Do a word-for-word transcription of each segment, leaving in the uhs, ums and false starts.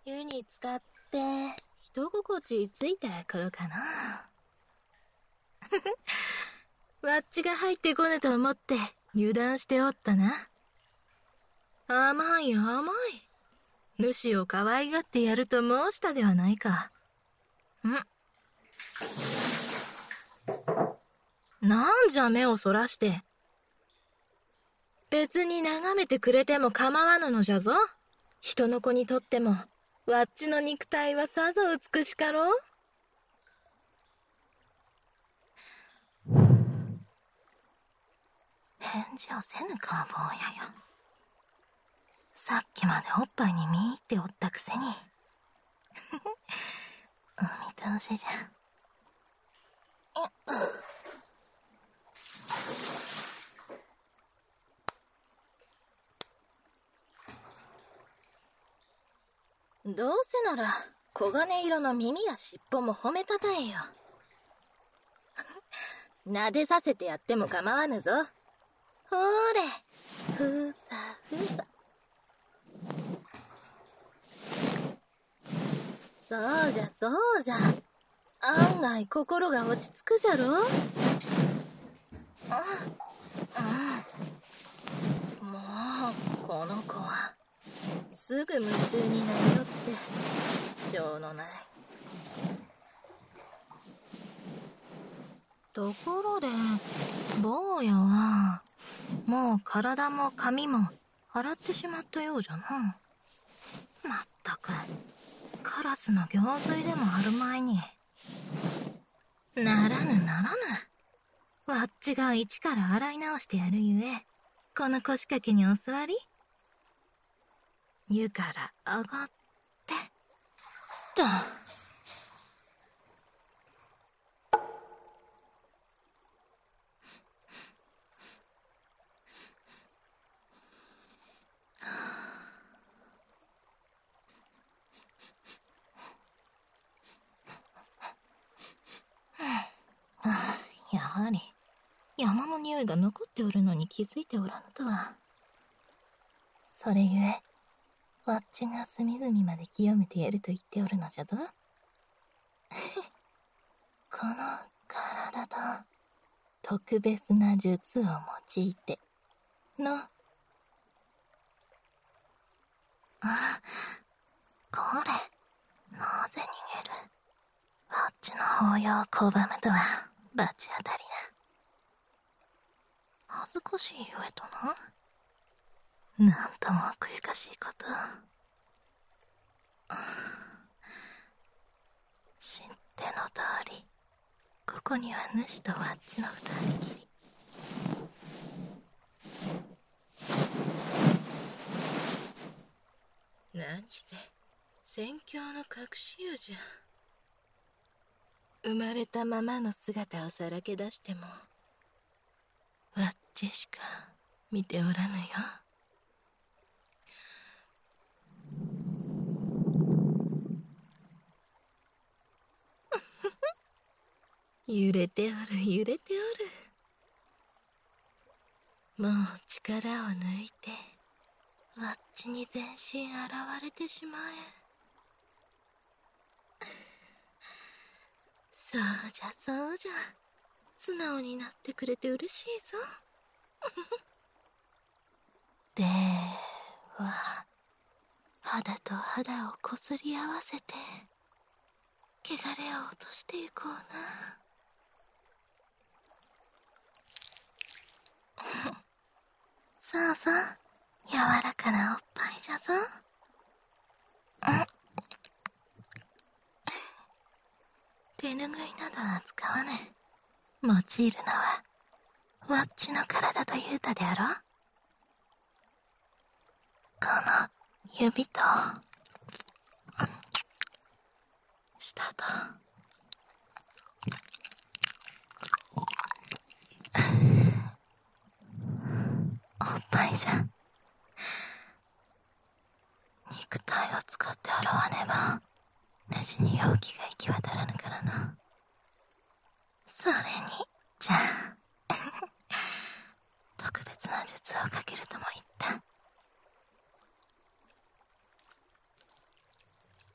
湯に浸かって人心地ついた頃かな。わっちが入ってこぬと思って油断しておったな。甘い甘い。主を可愛がってやると申したではないか。んなんじゃ目をそらして。別に眺めてくれても構わぬのじゃぞ。人の子にとってもわっちの肉体はさぞ美しかろう。返事をせぬか坊やよ。さっきまでおっぱいに見入っておったくせに。お見通しじゃ。どうせなら黄金色の耳や尻尾も褒めたたえよ。撫でさせてやっても構わぬぞ。ほーれ、ふさふさ。そうじゃそうじゃ。案外心が落ち着くじゃろ。あ、うん、もうこの子はすぐ夢中になりよってしょうのない。ところで坊やはもう体も髪も洗ってしまったようじゃな。まったくカラスの行水でもあるまいに。ならぬならぬ。わっちが一から洗い直してやるゆえ、この腰掛けにお座り。湯から上がってと。やはり山の匂いが残っておるのに気づいておらぬとは。それゆえわっちが隅々まで清めてやると言っておるのじゃぞ。この体と特別な術を用いての。あ、これなぜ逃げる。わっちの抱擁を拒むとは罰当たりな。恥ずかしいゆえとな。なんとも奥ゆかしいこと。知っての通り、ここには主とわっちの二人きり。何せ宣教の隠し湯じゃ。生まれたままの姿をさらけ出してもわっちしか見ておらぬよ。揺れておる揺れておる。もう力を抜いてわっちに全身現れてしまえ。そうじゃそうじゃ。素直になってくれて嬉しいぞ。では肌と肌をこすり合わせて汚れを落としていこうな。そうそう、柔らかなおっぱいじゃぞ。手ぬぐいなどは使わぬ。用いるのはわっちの体と言うたであろ。この指と舌とおっぱいじゃ。肉体を使って洗わねば主に容器が行き渡らぬからな。それにじゃあ特別な術をかけるとも言った。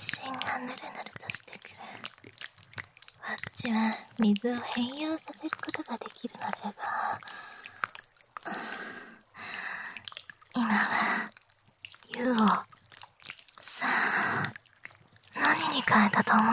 身がぬるぬるとしてくる。わっちは水を変容させることができるのじゃが、今は湯をさあ何に変えたと思う？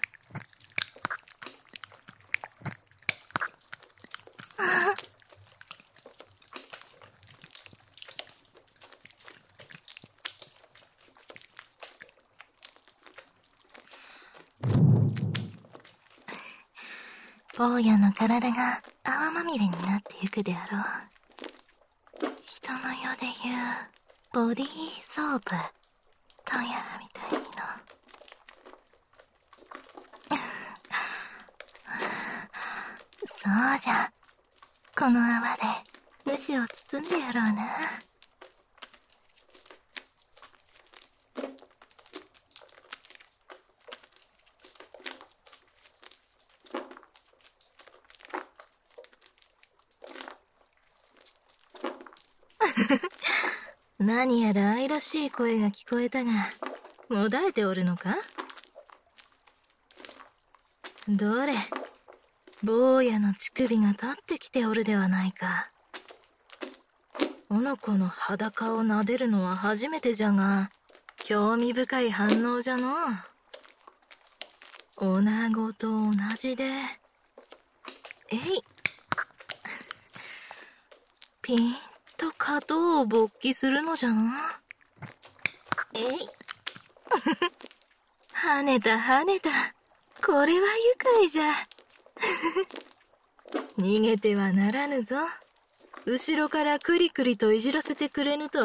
坊やの体が泡まみれになってゆくであろう。人の世で言うボディーソープとやらみたいにの。そうじゃ、この泡で主を包んでやろうな。何やら愛らしい声が聞こえたが、もだえておるのか？どれ、坊やの乳首が立ってきておるではないか。おの子の裸を撫でるのは初めてじゃが、興味深い反応じゃの。女子と同じで。えい。ピンと角を勃起するのじゃな。えい。跳ねた跳ねた。これは愉快じゃ。逃げてはならぬぞ。後ろからクリクリといじらせてくれぬと。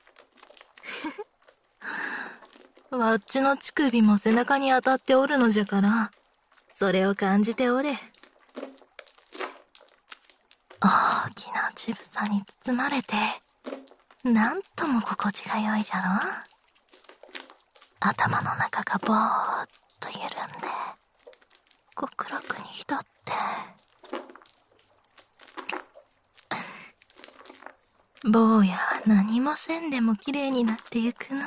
わっちの乳首も背中に当たっておるのじゃから、それを感じておれ。大きな乳房に包まれて、なんとも心地が良いじゃろ。頭の中がぼーっと緩んで、極楽に浸って。坊やは何もせんでもきれいになってゆくの。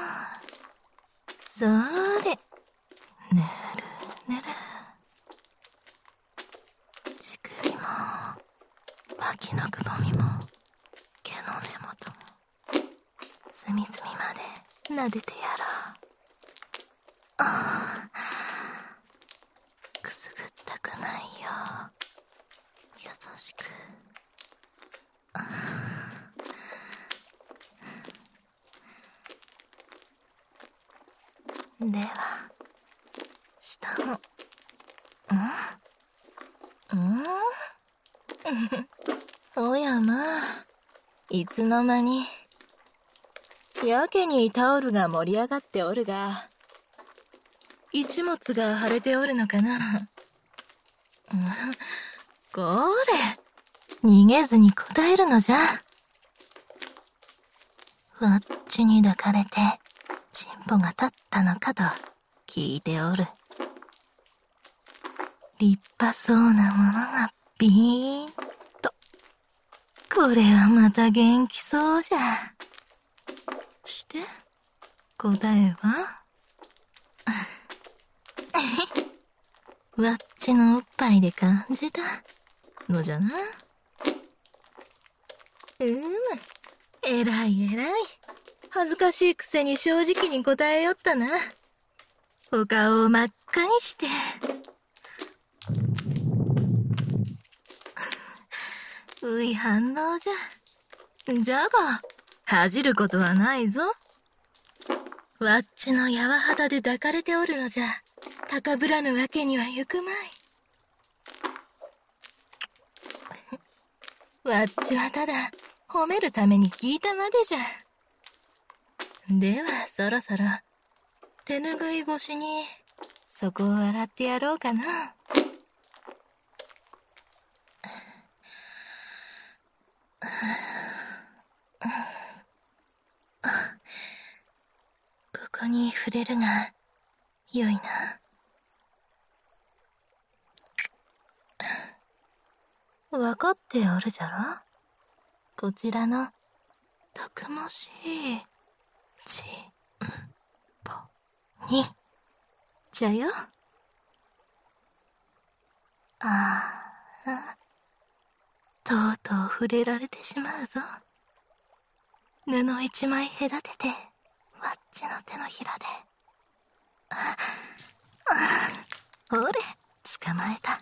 それ、ぬるぬる。乳首も、脇のくぼみも、毛の根元も、隅々まで撫でてやろう。ああ、くすぐったくないよ。優しく。では、下も。ん？ん？おやまあ、いつの間に。やけにタオルが盛り上がっておるが、一物が腫れておるのかな。これ、逃げずに答えるのじゃ。わっちに抱かれて、チンポが立ったのかと聞いておる。立派そうなものがビーンと。これはまた元気そうじゃ。して、答えはわっちのおっぱいで感じたのじゃな。うむ、えらいえらい。恥ずかしいくせに正直に答えよったな。お顔を真っ赤にして。うい反応じゃ。じゃが、恥じることはないぞ。わっちのやわ肌で抱かれておるのじゃ。高ぶらぬわけにはいくまい。わっちはただ、褒めるために聞いたまでじゃ。では、そろそろ、手ぬぐい越しに、そこを洗ってやろうかな。ここに触れるが、よいな。わかっておるじゃろ？こちらの、たくましい、ち、ん、ぽ、に、 茶よ。ああ、とうとう触れられてしまうぞ。布一枚隔てて、わっちの手のひらで。ああ、ほれ、捕まえた。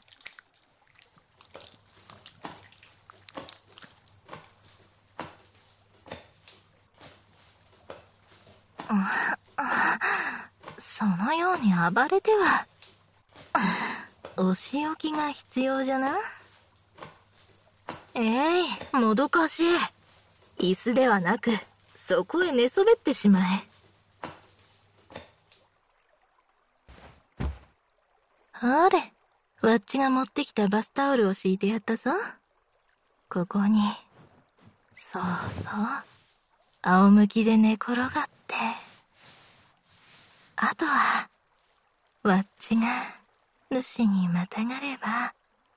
そのように暴れては、お仕置きが必要じゃな。えい、もどかしい。椅子ではなく、そこへ寝そべってしまえ。ほれ、わっちが持ってきたバスタオルを敷いてやったぞ。ここに、そうそう、仰向きで寝転がって、あとは、わっちが主にまたがれば、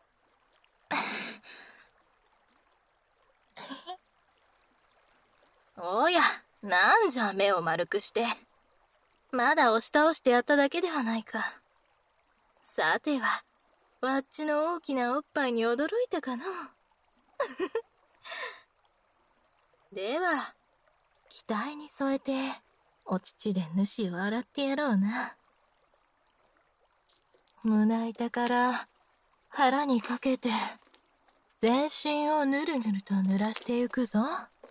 おや、なんじゃ目を丸くして。まだ押し倒してやっただけではないか。さては、わっちの大きなおっぱいに驚いたかのでは、期待に添えて、お乳で主を洗ってやろうな。胸板から腹にかけて、全身をぬるぬると濡らしてゆくぞ。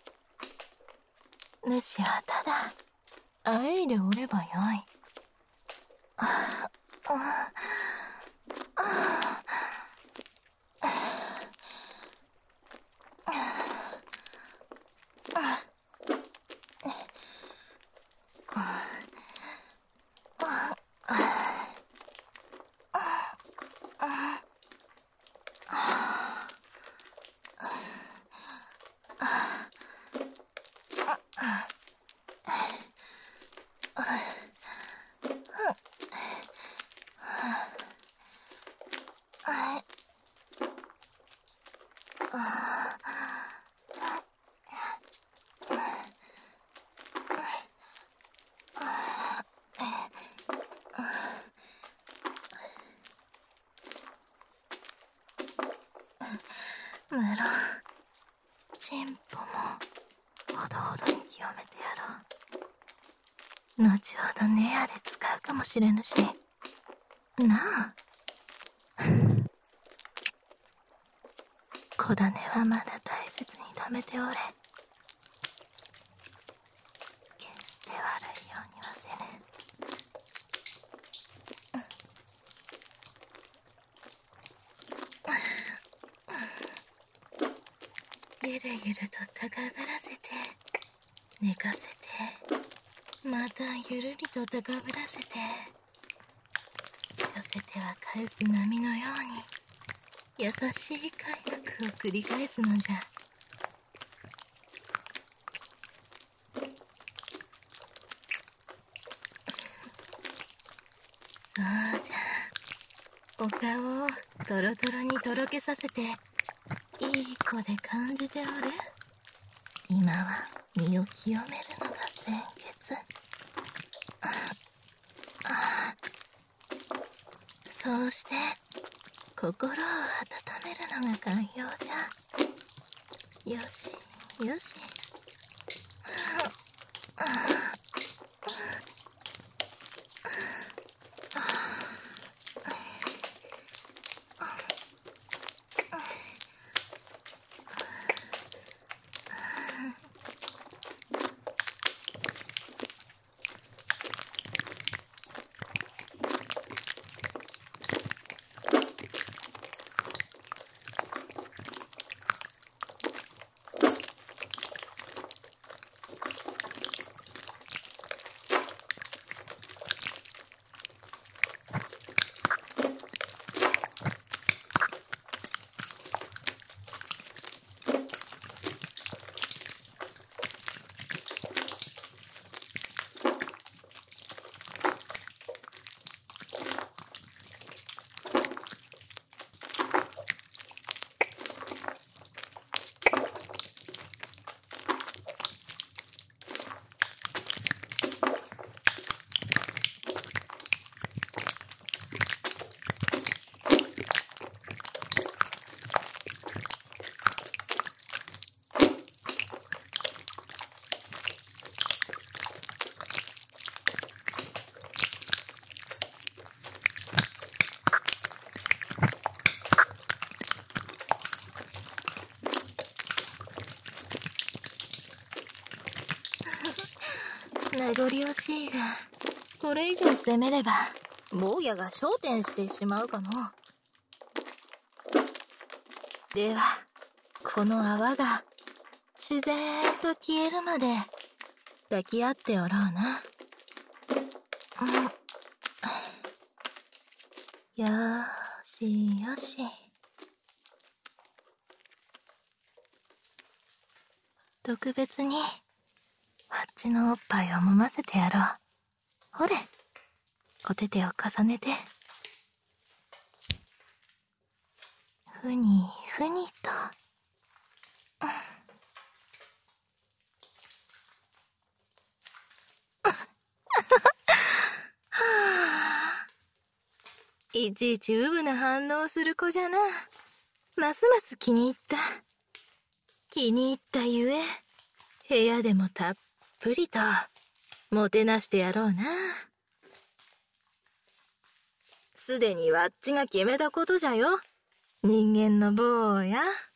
主はただ、あえいでおればよい。ああああむろ、チンポもほどほどに清めてやろう。後ほどネアで使うかもしれぬしなあ。小種はまだ大切に貯めておれ。決して悪いようにはせぬ。ゆるゆると高ぶらせて寝かせて、またゆるりと高ぶらせて寄せては返す波のように優しい快楽を繰り返すのじゃ。そうじゃ、お顔をトロトロにとろけさせていい子で感じておる。今は身を清めるのが先決。そうして心を温めるのが肝要じゃ。よしよし。 名残惜しいが、これ以上攻めれば、坊やが昇天してしまうかの。では、この泡が自然と消えるまで抱き合っておろうな。うん、よーしよし。特別にあっちのおっぱいを揉ませてやろう。ほれ、お手手を重ねて。ふにふにと。うんはあ、いちいちウブな反応する子じゃな。ますます気に入った。気に入ったゆえ、部屋でもたっぷりともてなしてやろうな。すでにわっちが決めたことじゃよ。人間の坊や。